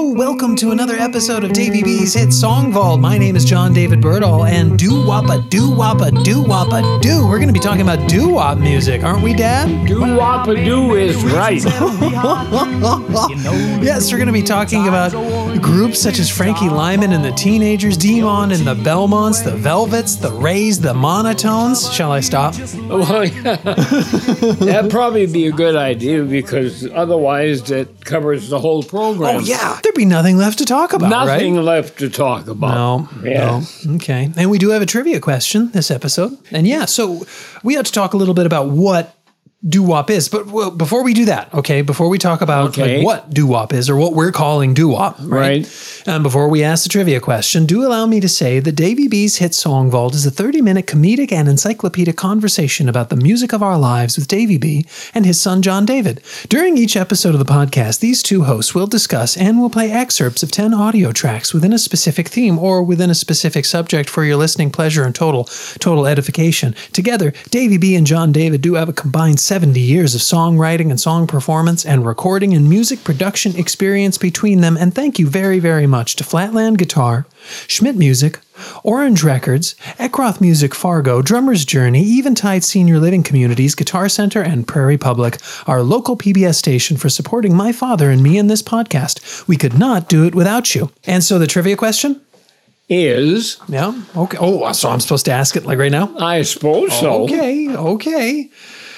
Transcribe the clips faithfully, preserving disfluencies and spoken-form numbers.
Hello, welcome to another episode of Davey B's Hit Song Vault. My name is John David Birdall, and doo-woppa, doo-woppa, doo-woppa, doo. We're going to be talking about doo-wop music, aren't we, Dad? Doo-woppa doo is right. Yes, we're going to be talking about groups such as Frankie Lyman and the Teenagers, Demon and the Belmonts, the Velvets, the Rays, the Monotones. Shall I stop? Well, yeah. That'd probably be a good idea because otherwise that covers the whole program. Oh, yeah. There'd be nothing left to talk about, Nothing right? left to talk about. No, Yeah. no. Okay. And we do have a trivia question this episode. And yeah, so we have to talk a little bit about what doo-wop is. But well, before we do that, okay, before we talk about Okay. like, what doo-wop is or what we're calling doo-wop, right? Right. And before we ask the trivia question, do allow me to say that Davey B's Hit Song Vault is a thirty-minute comedic and encyclopedic conversation about the music of our lives with Davey B and his son John David. During each episode of the podcast, these two hosts will discuss and will play excerpts of ten audio tracks within a specific theme or within a specific subject for your listening pleasure and total total edification. Together, Davey B and John David do have a combined seventy years of songwriting and song performance and recording and music production experience between them, and thank you very, very much to Flatland Guitar, Schmidt Music, Orange Records, Eckroth Music Fargo, Drummer's Journey, Eventide Senior Living Communities, Guitar Center, and Prairie Public, our local P B S station, for supporting my father and me in this podcast. We could not do it without you. And so the trivia question? Is, Yeah? Okay. Oh, so I'm supposed to ask it like right now? I suppose so. Okay, okay.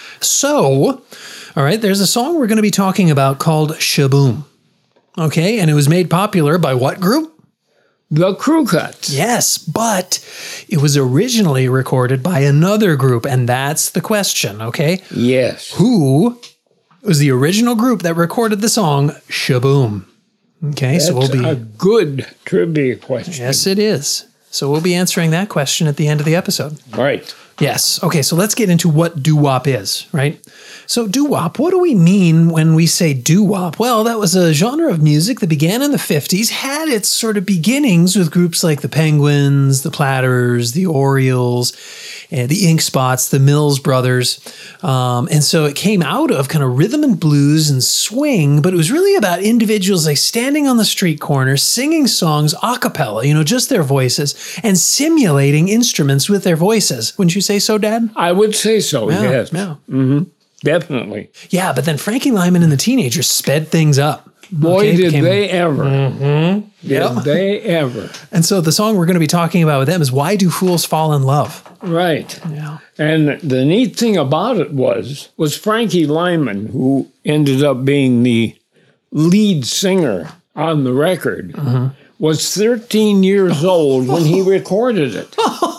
So, all right, there's a song we're going to be talking about called Shaboom. Okay, and it was made popular by what group? The Crew Cuts. Yes, but it was originally recorded by another group, and that's the question, okay? Yes. Who was the original group that recorded the song Shaboom? Okay, That's so we'll be... a good trivia question. Yes, it is. So we'll be answering that question at the end of the episode. Right. Yes. Okay, so let's get into what doo-wop is, right? So doo-wop, what do we mean when we say doo-wop? Well, that was a genre of music that began in the fifties, had its sort of beginnings with groups like the Penguins, the Platters, the Orioles, and the Ink Spots, the Mills Brothers. Um, and so it came out of kind of rhythm and blues and swing, but it was really about individuals like standing on the street corner, singing songs a cappella, you know, just their voices, and simulating instruments with their voices. Wouldn't you say so, Dad? I would say so, Yeah, yes. yeah. Mm-hmm. Definitely. Yeah, but then Frankie Lyman and the Teenagers sped things up. Boy, Okay, did became- they ever. Mm-hmm. Did Yep. they ever. And so the song we're going to be talking about with them is Why Do Fools Fall in Love? Right. Yeah. And the neat thing about it was, was Frankie Lyman, who ended up being the lead singer on the record, Mm-hmm. was thirteen years old when he recorded it.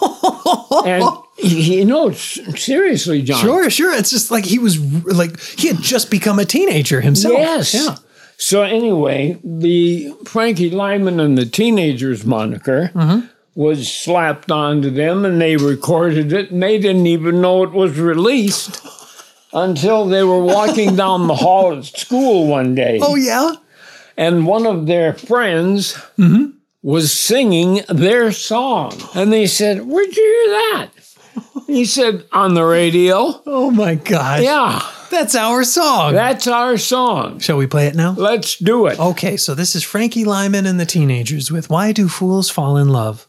And, you know, s- seriously, John. Sure, sure. It's just like he was r- like, he had just become a teenager himself. Yes. Yeah. So anyway, the Frankie Lyman and the Teenagers moniker Mm-hmm. was slapped onto them, and they recorded it, and they didn't even know it was released until they were walking down the hall at school one day. Oh, yeah? And one of their friends Mm-hmm. was singing their song. And they said, "Where'd you hear that?" He said, "On the radio." Oh, my gosh. Yeah, That's our song. that's our song. Shall we play it now? Let's do it. Okay, so this is Frankie Lyman and the Teenagers with Why Do Fools Fall in Love?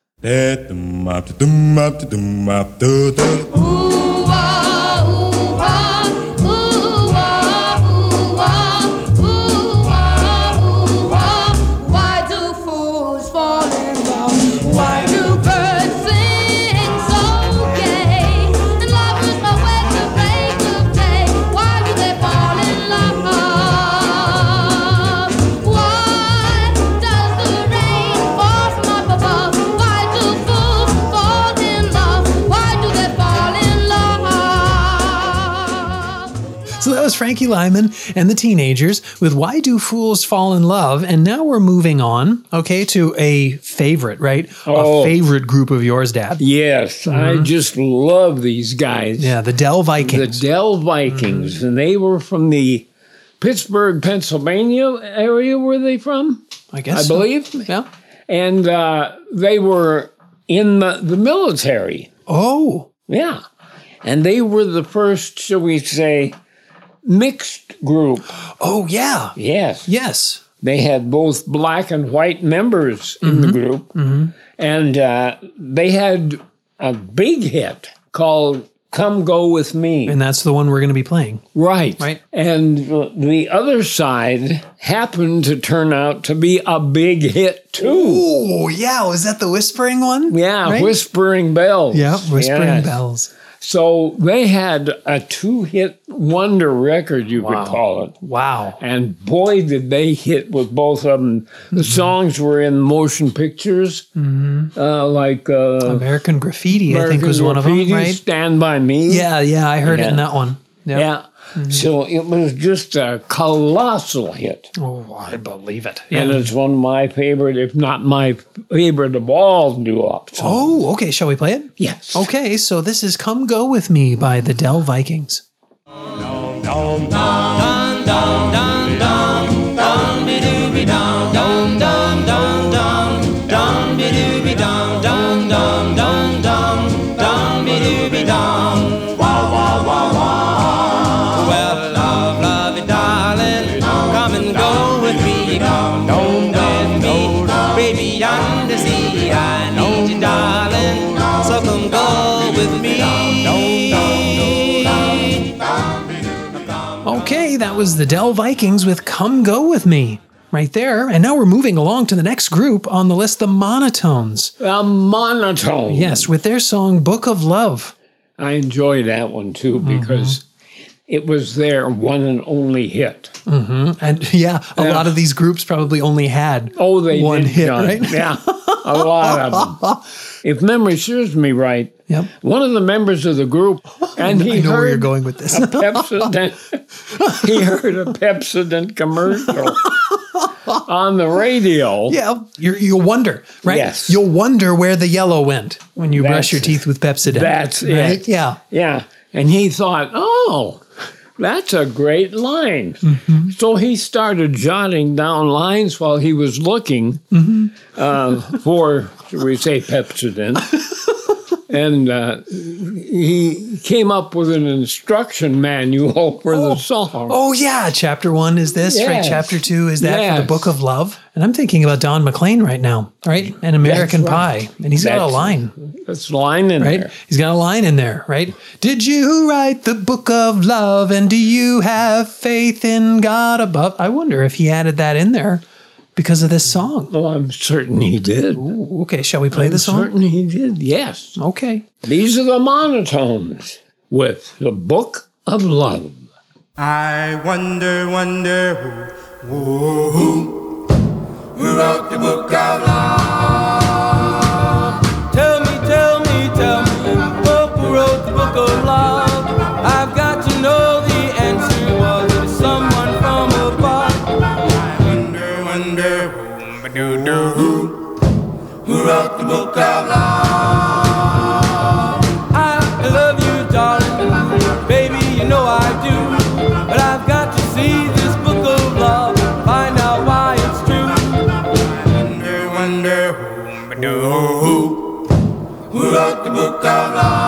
Why do fools fall in love? Why do birds sing so gay? And lovers know when to break of day. Why do they fall in love? Why does the rain fall from up above? Why do fools fall in love? Why do they fall in love? So that was Frankie Lyman and the Teenagers with Why Do Fools Fall in Love? And now we're moving on, okay, to a favorite, right? Oh. A favorite group of yours, Dad. Yes, I just love these guys. Yeah, the Dell The Vikings. Dell Vikings, and they were from the Pittsburgh, Pennsylvania area. Were they from? I guess I so. believe. Yeah. And uh, they were in the, the military. Oh, Yeah. And they were the first, shall we say, mixed group. oh yeah. Yes. Yes. they had both black and white members in the group. Mm-hmm. And uh, they had a big hit called Come Go With Me. And that's the one we're going to be playing. Right. Right. And the other side happened to turn out to be a big hit, too. Oh, yeah. Was that the Whispering one? Yeah, Right? Whispering Bells. Yeah, Whispering Yes. Bells. So they had a two-hit wonder record, you Wow. could call it. Wow. And boy, did they hit with both of them. The songs were in motion pictures, uh, like uh, American Graffiti, I think, American was one of Graffiti, them, right? Stand By Me. Yeah, yeah. I heard it in Yeah. that one. Yep. Yeah. So it was just a colossal hit. Oh, I believe it. And it's one of my favorite, if not my favorite of all doo-wop songs. Oh, okay. Shall we play it? Yes. Okay, so this is Come Go With Me by the Dell Vikings. Well, love, lovey darling, come and go with me, come go with me, baby, under sea, I need you, darling, so come go with me. Okay, that was the Dell Vikings with Come Go With Me right there. And now we're moving along to the next group on the list, the Monotones. A monotone. Yes, with their song Book of Love. I enjoy that one too because it was their one and only hit. And yeah, a Yeah. lot of these groups probably only had Oh, they one did, hit, John. right? Yeah, a lot of them. If memory serves me right, Yep. one of the members of the group, and he I know heard where you're going with this. a Pepsodent, he heard a Pepsodent commercial on the radio. Yeah, you're, you'll wonder, right? Yes. You'll wonder where the yellow went when you brush That's your it. teeth with Pepsodent. That's right? it. Yeah. Yeah. And he thought, oh, that's a great line. Mm-hmm. So he started jotting down lines while he was looking Mm-hmm. uh, for, should we say, Pepsodent. And uh, he came up with an instruction manual for the song. Oh, yeah. Chapter one is this, right? Yes. Chapter two is that for the Yes. Book of Love. And I'm thinking about Don McLean right now, right? And American That's right. Pie. And he's got a That's- line, That's line in right? there. He's got a line in there, right? Did you write the Book of Love? And do you have faith in God above? I wonder if he added that in there because of this song. Well, I'm certain he did. Ooh, okay, shall we play the I'm song? certain he did, yes. Okay. These are the monotones with the Book of Love. I wonder, wonder who, who, who, who wrote the book of love? Tell me, tell me, tell me, who wrote the book of love? I've got to know the answer. Was it someone from above? I wonder, wonder who, ba-doo-doo, who, who wrote the book of love? I love you, darling, baby, you know I do. But I've got to see this book of love, find out why it's true. I wonder, wonder who, ba-doo, who, who wrote the book of love?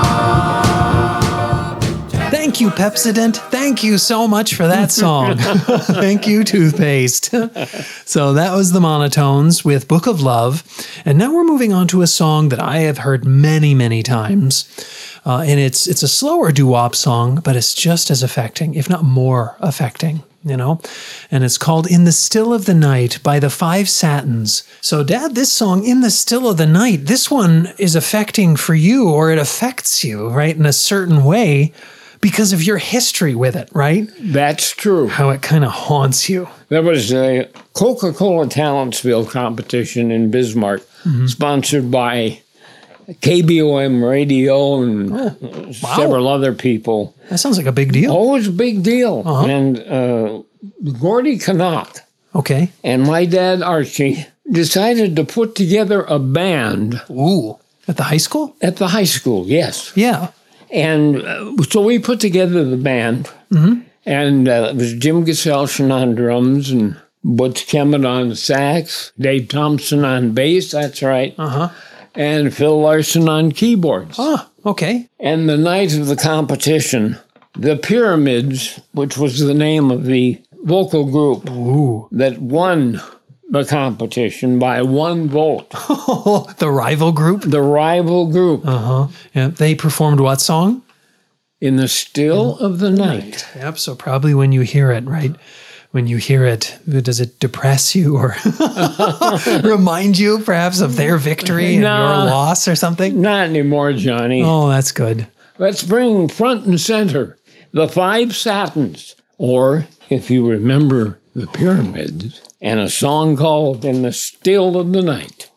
Thank you, Pepsodent. Thank you so much for that song. Thank you, Toothpaste. So that was the Monotones with Book of Love. And now we're moving on to a song that I have heard many, many times. Uh, and it's it's a slower doo-wop song, but it's just as affecting, if not more affecting, you know? And it's called In the Still of the Night by the Five Satins. So, Dad, this song, In the Still of the Night, this one is affecting for you, or it affects you, right, in a certain way because of your history with it, right? That's true. How it kind of haunts you. There was a Coca-Cola Talentsville competition in Bismarck, sponsored by K B O M Radio and several other people. That sounds like a big deal. Oh, it was a big deal. And uh, Gordy Canuck Okay. and my dad, Archie, decided to put together a band Ooh. At the high school? at the high school, yes. Yeah. And uh, so we put together the band, and uh, it was Jim Gesellchen on drums and Butch Kemet on sax, Dave Thompson on bass, that's right, Uh-huh. and Phil Larson on keyboards. Ah, okay. And the night of the competition, the Pyramids, which was the name of the vocal group Ooh. that won the competition by one vote. The rival group? The rival group. Uh-huh. Yeah, they performed what song? In the Still of the Night. Yep, so probably when you hear it, right? When you hear it, does it depress you or remind you perhaps of their victory and No. your loss or something? Not anymore, Johnny. Oh, that's good. Let's bring front and center the Five Satins, or if you remember the Pyramids, and a song called In the Still of the Night.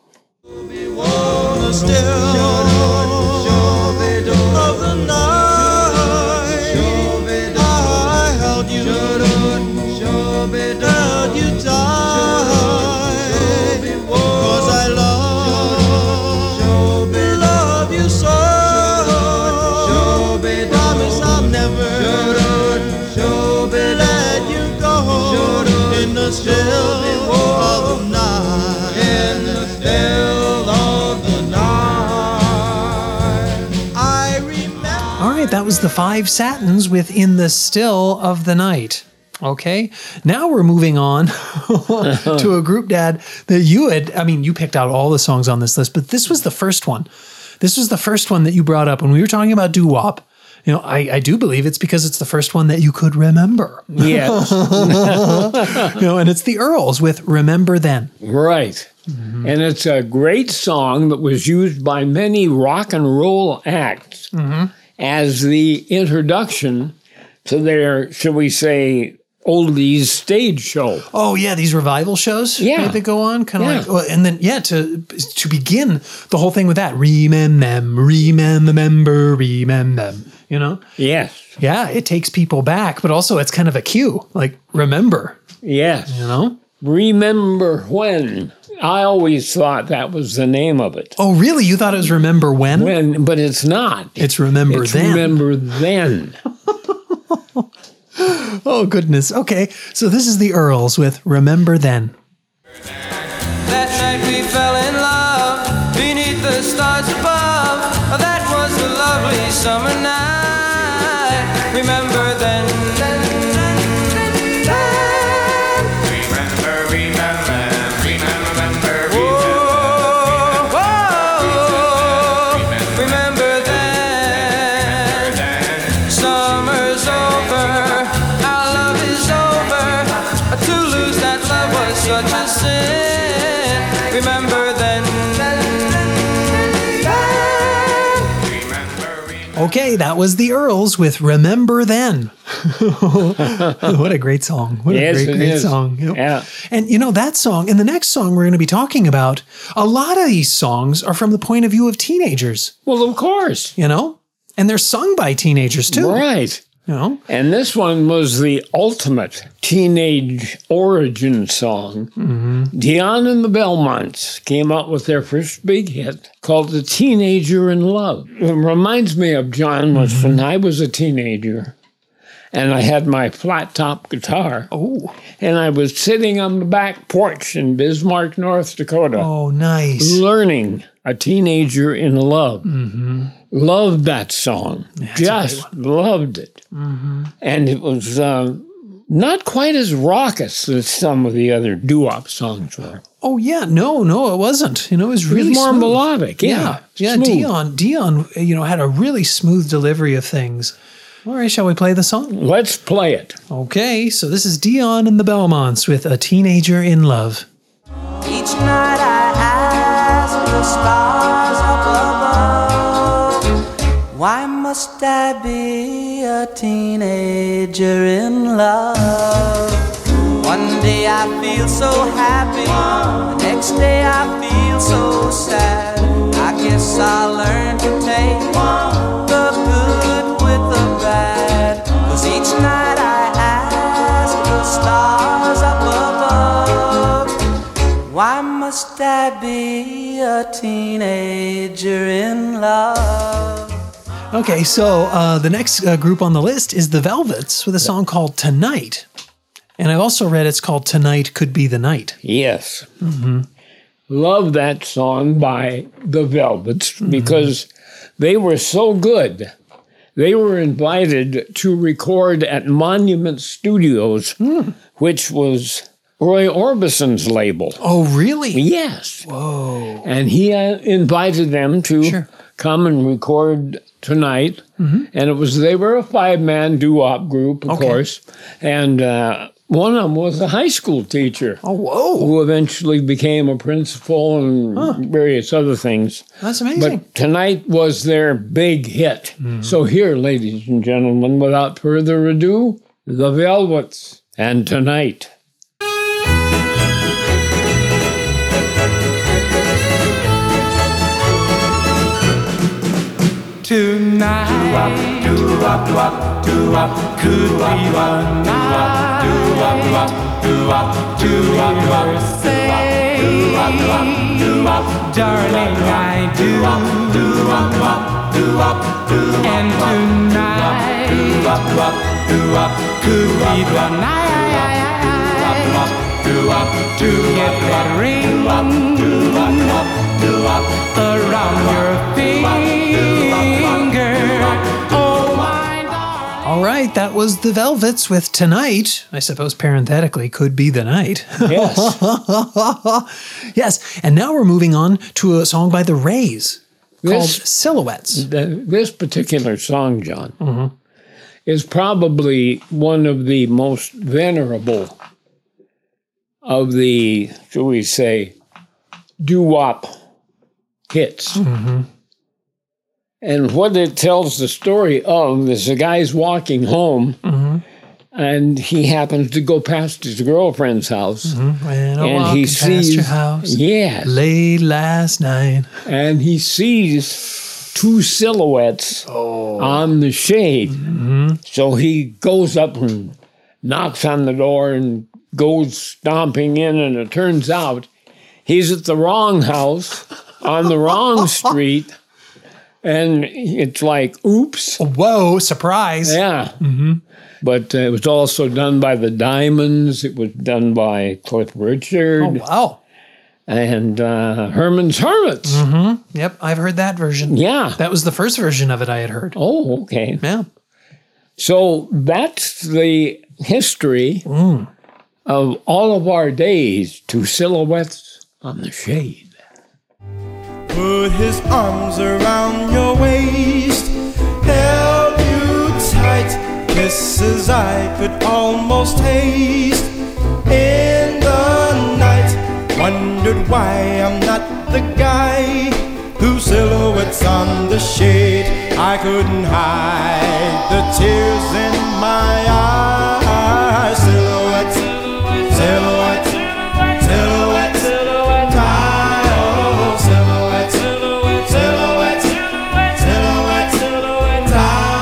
That was the Five Satins with In the Still of the Night. Okay, now we're moving on to a group, Dad, that you had, I mean, you picked out all the songs on this list, but this was the first one. This was the first one that you brought up when we were talking about doo-wop. You know, I, I do believe it's because it's the first one that you could remember. Yes. You know, and it's the Earls with Remember Then. Right. Mm-hmm. And it's a great song that was used by many rock and roll acts mm-hmm. as the introduction to their, shall we say, oldies stage show. Oh yeah, these revival shows. Yeah, right, that go on, kind of yeah. like, and then yeah, to to begin the whole thing with that, remember, remember, remember. You know. Yes. Yeah, it takes people back, but also it's kind of a cue, like remember. Yes. You know. Remember when. I always thought that was the name of it. Oh, really? You thought it was Remember When? When, but it's not. It's Remember it's Then. Remember Then. Oh, goodness. Okay, so this is the Earls with Remember Then. That night we fell in love beneath the stars above. That was a lovely summer night. Remember then. Okay, that was the Earls with Remember Then. What a great song. What yes, a great, great is. song. Yep. Yeah. And you know, that song, and the next song we're going to be talking about, a lot of these songs are from the point of view of teenagers. Well, of course. You know? And they're sung by teenagers too. Right. You know? And this one was the ultimate teenage origin song. Mm-hmm. Dion and the Belmonts came out with their first big hit called The Teenager in Love. It reminds me of, John, was mm-hmm. when I was a teenager and I had my flat top guitar. Oh. And I was sitting on the back porch in Bismarck, North Dakota. Oh, nice. Learning A Teenager in Love. Mm-hmm. Loved that song. That's Just loved it. Mm-hmm. And it was uh, not quite as raucous as some of the other doo-wop songs were. Oh, yeah. No, no, it wasn't. You know, it was really it was more smooth. melodic. Yeah. Yeah. yeah smooth. Dion, Dion, you know, had a really smooth delivery of things. All right, shall we play the song? Let's play it. Okay, so this is Dion and the Belmonts with A Teenager in Love. Each night I ask the stars up above, why must I be a teenager in love? One day I feel so happy, the next day I feel so sad. I guess I'll learn to take the good with the bad, 'cause each night I ask the stars up above, why must I be a teenager in love? Okay, so uh, the next uh, group on the list is the Velvets with a song called Tonight. And I've also read it's called Tonight Could Be the Night. Yes. Mm-hmm. Love that song by the Velvets mm-hmm. because they were so good they were invited to record at Monument Studios, Hmm. which was Roy Orbison's label. Oh, really? Yes. Whoa. And he uh, invited them to Sure. come and record Tonight. Mm-hmm. And it was, they were a five-man doo-wop group, of Okay. course. And uh, one of them was a high school teacher. Oh, whoa. Who eventually became a principal and various other things. That's amazing. But Tonight was their big hit. So here, ladies and gentlemen, without further ado, the Velvets and Tonight. Tonight, do-wop, do-wop, do-wop, could be one night. Do-wop, do-wop, do-wop, do-wop, say, do-wop, darling, I do. Do-wop, do-wop, do-wop, and tonight, do-wop, do-wop, could be the night to get that ring around your finger. Oh, my darling. All right, that was the Velvets with Tonight. I suppose parenthetically could be the night. Yes. Yes, and now we're moving on to a song by the Rays called This- Silhouettes. The- this particular song, John, Mm-hmm. is probably one of the most venerable of the, shall we say, doo-wop hits. Mm-hmm. And what it tells the story of is the guy's walking home Mm-hmm. and he happens to go past his girlfriend's house. When I And walked he past sees, your house yes, late last night. and he sees two silhouettes Oh. on the shade. Mm-hmm. So he goes up and knocks on the door and goes stomping in, and it turns out he's at the wrong house on the wrong street. And it's like, oops. Whoa, surprise. Yeah. But uh, it was also done by the Diamonds. It was done by Cliff Richard Oh, wow. and uh, Herman's Hermits. Yep, I've heard that version. Yeah. That was the first version of it I had heard. Oh, okay. Yeah. So that's the history Mm. of all of our days to Silhouettes on the Shade. Put his arms around your waist, held you tight, kisses I could almost taste. In the night, wondered why I'm not the guy whose silhouettes on the shade. I couldn't hide the tears in my eyes. Silhouettes, silhouettes, silhouettes, silhouettes, oh, silhouettes, silhouettes, silhouettes, silhouettes,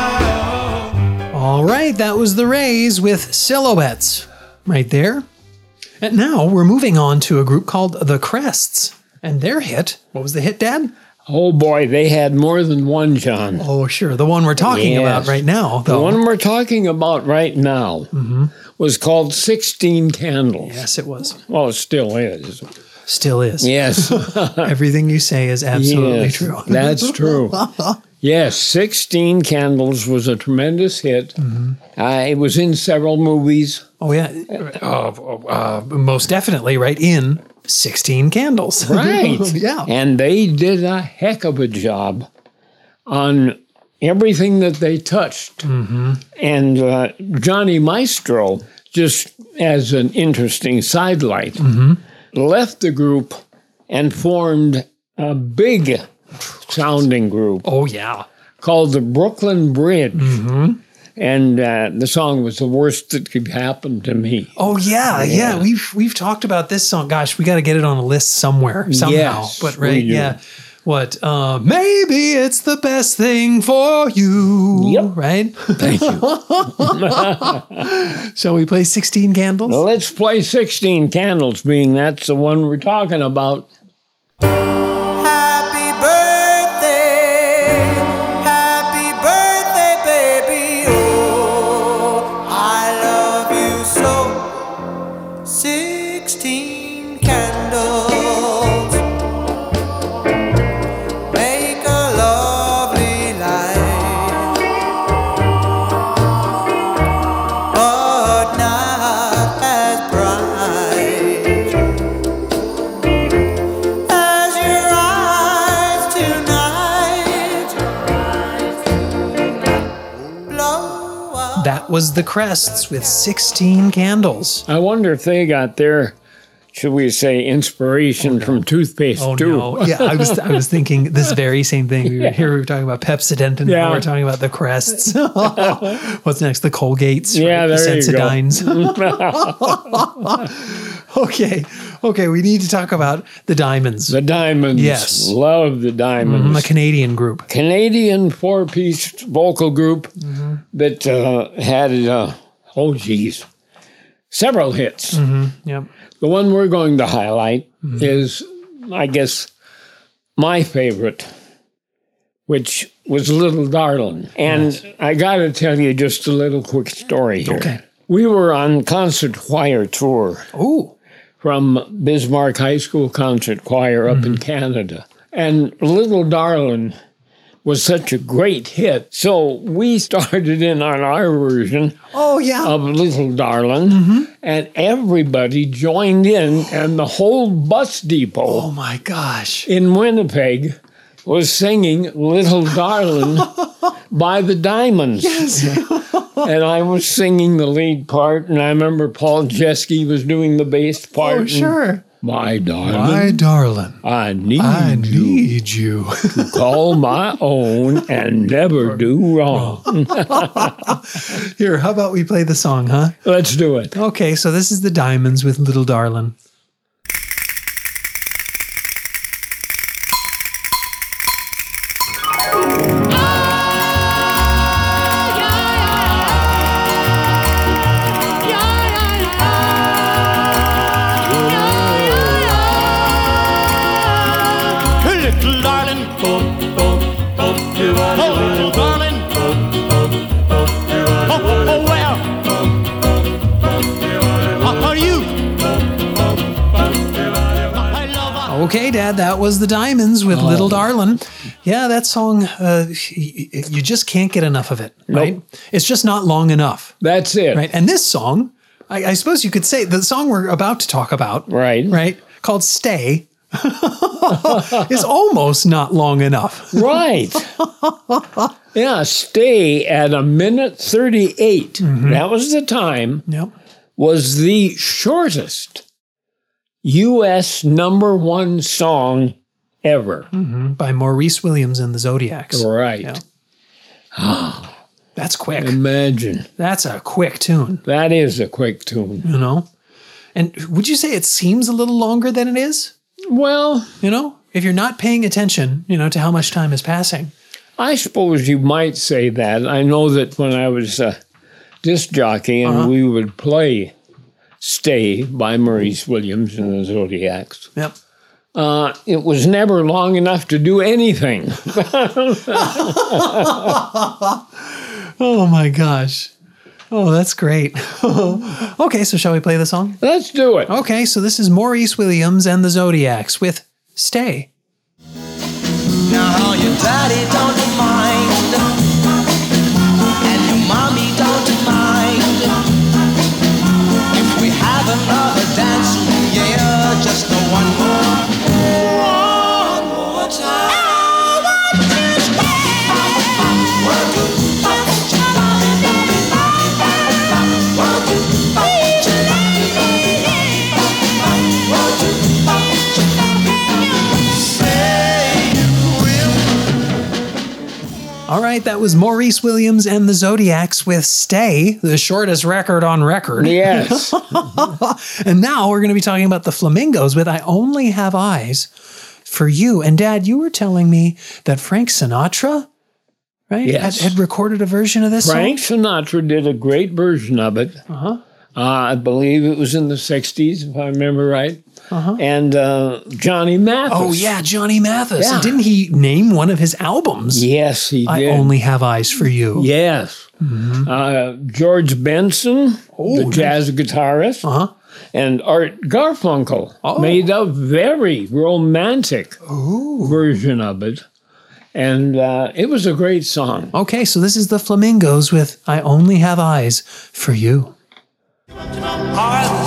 oh. All right, that was the Rays with Silhouettes right there. And now we're moving on to a group called The Crests and their hit. What was the hit, Dad? Oh boy, they had more than one, John. Oh, sure. The one we're talking Yes. about right now, The though. one we're talking about right now was called sixteen Candles. Yes, it was. Well, it still is. Still is. Yes. Everything you say is absolutely Yes, true. That's true. Yes, sixteen Candles was a tremendous hit. Uh, it was in several movies. Oh, yeah. Uh, uh, most definitely, right? In sixteen Candles. Right. Yeah. And they did a heck of a job on everything that they touched. And uh, Johnny Maestro, just as an interesting sidelight, left the group and formed a big sounding group Oh, yeah. called the Brooklyn Bridge. And uh, the song was The Worst That Could Happen to Me. Oh yeah, yeah, We've we've talked about this song. Gosh, we got to get it on a list somewhere somehow. Yes, but we right, do. yeah. What? Uh, maybe it's the best thing for you. Yep. Right. Thank you. Shall we play sixteen Candles? Well, let's play sixteen Candles, being that's the one we're talking about. Happy birthday, happy birthday, baby. Oh, I love you so. Sixteen candles make a lovely light. That was the Crests with sixteen Candles. I wonder if they got their, should we say, inspiration from toothpaste Oh too. no! Yeah, I was I was thinking this very same thing. We were, here we were talking about Pepsodent, and Yeah. now we're talking about the Crests. What's next? The Colgates. Yeah, right? The there you go. Sensodynes. okay, okay. We need to talk about the Diamonds. The Diamonds. Yes. Love the Diamonds. Mhm, a Canadian group. Canadian four-piece vocal group Mm-hmm. that uh, had, uh, oh geez, several hits. Yep. The one we're going to highlight Mm-hmm. is, I guess, my favorite, which was Little Darlin'. And I got to tell you just a little quick story here. Okay. We were on concert choir tour Oh, from Bismarck High School Concert Choir up in Canada. And Little Darlin' was such a great hit. So we started in on our version oh yeah. of Little Darlin', and everybody joined in, and the whole bus depot oh my gosh. in Winnipeg was singing Little Darlin' by the Diamonds. And I was singing the lead part, and I remember Paul Jeske was doing the bass part. Oh and, sure. My darling, My darling, I need I you need you. to call my own and never do wrong. Here, how about we play the song, huh? Let's do it. Okay, so this is the Diamonds with Little Darlin'. Little darling, oh, oh, oh, you are little darling, oh, oh, oh, oh, oh, where are you? I love her. Okay, Dad, that was the Diamonds with Little Darlin'. Yeah, that song, uh, y- y- you just can't get enough of it, right? Nope. It's just not long enough, That's it. right? And this song, I, I suppose you could say the song we're about to talk about, Right. right, called Stay, is almost not long enough. Right. Yeah, stay at a minute thirty-eight. That was the time, Yep. was the shortest U S number one song ever. By Maurice Williams and the Zodiacs. Right. Yeah. That's quick. Imagine. That's a quick tune, That is a quick tune. you know? And would you say it seems a little longer than it is? Well, You know, if you're not paying attention, you know, to how much time is passing. I suppose you might say that. I know that when I was a disc jockey and we would play Stay by Maurice Williams and the Zodiacs, Yep. uh, it was never long enough to do anything. Oh my gosh. Oh, that's great. Okay, so shall we play the song? Let's do it. Okay, so this is Maurice Williams and the Zodiacs with Stay. Now your daddy don't mind, and your mommy don't mind. If we have another dance, yeah, just the one more, one more time. I want to stay. Want to touch your body, baby. Want to touch your body, want to touch your body. Say you will. All right, that was Maurice Williams and the Zodiacs with Stay, the shortest record on record. Yes. And now we're going to be talking about the Flamingos with I Only Have Eyes for You. And Dad, you were telling me that Frank Sinatra, right, Yes. had, had recorded a version of this Frank song? Sinatra did a great version of it. Uh-huh. Uh, I believe it was in the sixties, if I remember right. Uh-huh. And uh, Johnny Mathis. Oh, yeah, Johnny Mathis. Yeah. And didn't he name one of his albums? Yes, he I did. Only Have Eyes for You. Yes. Uh, George Benson, Oh, the jazz guitarist, Uh-huh. and Art Garfunkel Oh. made a very romantic version of it. And uh, it was a great song. Okay, so this is the Flamingos with I Only Have Eyes for You. Are the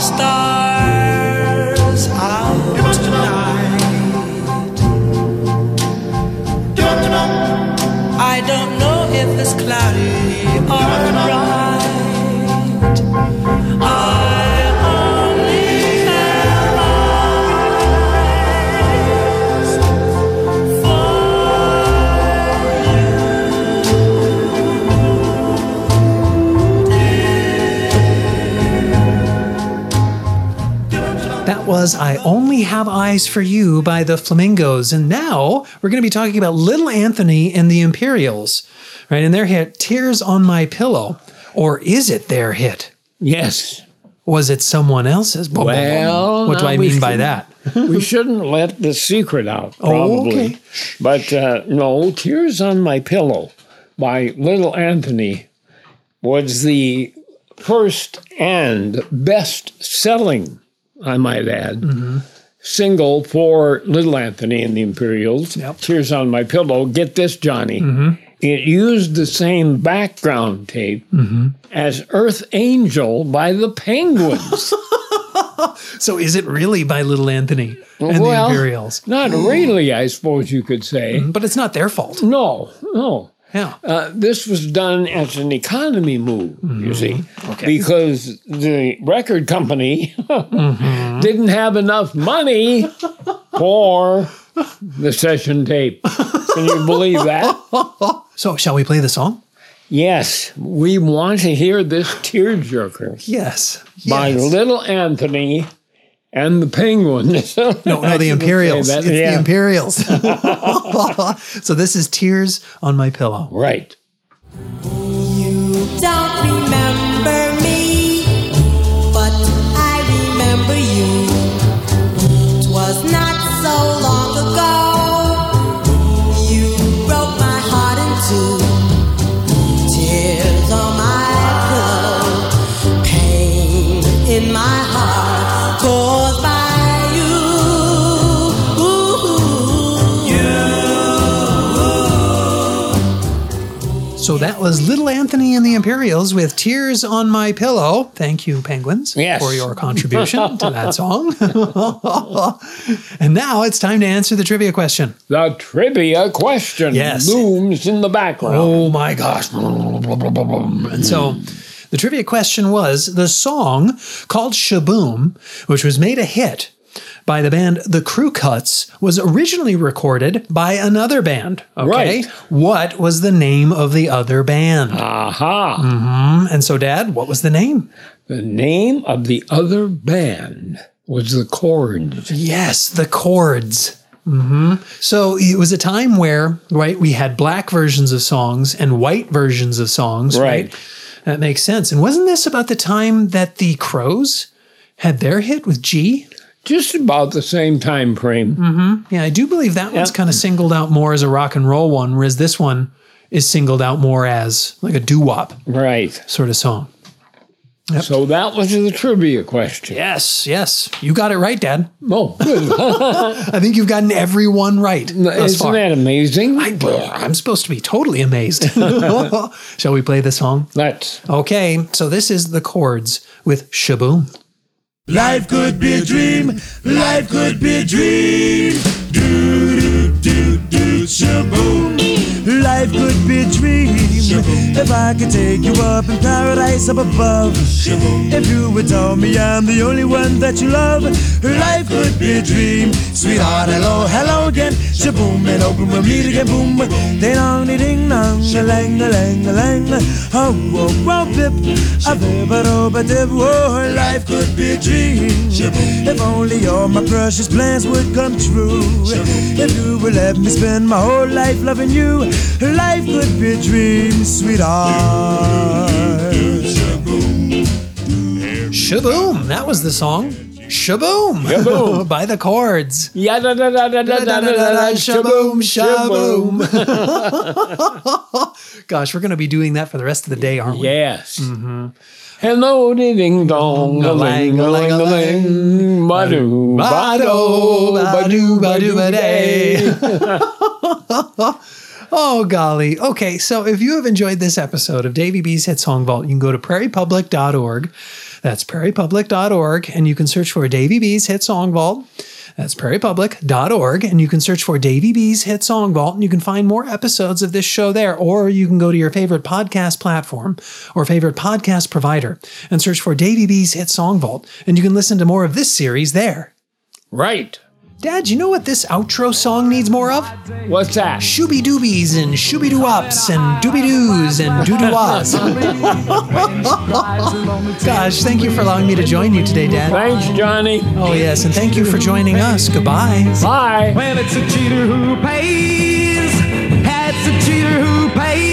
stars out tonight? I don't know if it's cloudy or bright. was I Only Have Eyes for You by the Flamingos. And now we're going to be talking about Little Anthony and the Imperials, right? And their hit, Tears on My Pillow. Or is it their hit? Yes. Was it someone else's? Boom, boom, boom. Well, what do now I we mean by should- that? We shouldn't let the secret out, Oh, probably. okay. But uh, no, Tears on My Pillow by Little Anthony was the first and best selling, I might add, Mm-hmm. single for Little Anthony and the Imperials. Yep. Tears on My Pillow. Get this, Johnny. Mm-hmm. It used the same background tape Mm-hmm. as Earth Angel by the Penguins. So is it really by Little Anthony and Well, the Imperials? Not really, I suppose you could say. But it's not their fault. No, no. Yeah. Uh, this was done as an economy move, you see, Okay. because the record company didn't have enough money for the session tape. Can you believe that? So shall we play the song? Yes, we want to hear this tearjerker Yes. by Yes. Little Anthony and the Penguins. No, no, the Imperials. that, It's yeah. the Imperials. So this is Tears on My Pillow. Right. You don't remember me, but I remember you. 'Twas not so long ago. You broke my heart in two. Tears on my pillow, pain in my heart caused by you. So that was Little Anthony and the Imperials with Tears on My Pillow. Thank you, Penguins, Yes. for your contribution to that song. And now it's time to answer the trivia question. The trivia question Yes. looms in the background. Oh my gosh. And so the trivia question was the song called Shaboom, which was made a hit by the band The Crew Cuts, was originally recorded by another band. Okay. Right. What was the name of the other band? Aha. And so, Dad, what was the name? The name of the other band was The Chords. Yes, The Chords. hmm So it was a time where, right, we had black versions of songs and white versions of songs, right? Right. That makes sense. And wasn't this about the time that the Crows had their hit with G? Just about the same time frame. Yeah, I do believe that one's Yep. kind of singled out more as a rock and roll one, whereas this one is singled out more as like a doo-wop Right. sort of song. Yep. So that was the trivia question. Yes, yes. You got it right, Dad. Oh, good. I think you've gotten every one right thus Isn't far. that amazing? I, I'm supposed to be totally amazed. Shall we play the song? Let's. Okay, so this is The Chords with Shaboom. Life could be a dream. Life could be a dream. Do do do do shaboom. Life could be a dream. If I could take you up in paradise up above. If you would tell me I'm the only one that you love. Life could be a dream. Sweetheart, hello, hello again. Shaboom and open we'll meet again. Boom. Ding dong, ding dong, a lang, a lang, a lang. Oh, oh, oh, pip. A bip, a do, a dip. Oh, life could be a dream. If only all my precious plans would come true. If you would let me spend my whole life loving you, life could be a dream, sweetheart. Shaboom! That was the song. Shaboom! Shaboom. By The Chords. Yeah, da, da, da, da, da, da, da, da, Shaboom, shaboom, shaboom. Gosh, we're going to be doing that for the rest of the day, aren't we? Yes. Hello, ding dong, a ling, a ling, a ling, badu, Bado, badu, badu, badu, baday. baday. Oh, golly. Okay, so if you have enjoyed this episode of Davy B's Hit Song Vault, you can go to prairie public dot org. That's prairie public dot org, and you can search for Davy B's Hit Song Vault. That's prairie public dot org, and you can search for Davy B's Hit Song Vault, and you can find more episodes of this show there, or you can go to your favorite podcast platform or favorite podcast provider and search for Davy B's Hit Song Vault, and you can listen to more of this series there. Right. Dad, you know what this outro song needs more of? What's that? Shooby doobies and shooby doo ups and dooby doos and doo doo wahs. Gosh, thank you for allowing me to join you today, Dad. Thanks, Johnny. Oh, yes, and thank you for joining us. Goodbye. Bye. Well, it's a cheater who pays. It's a cheater who pays.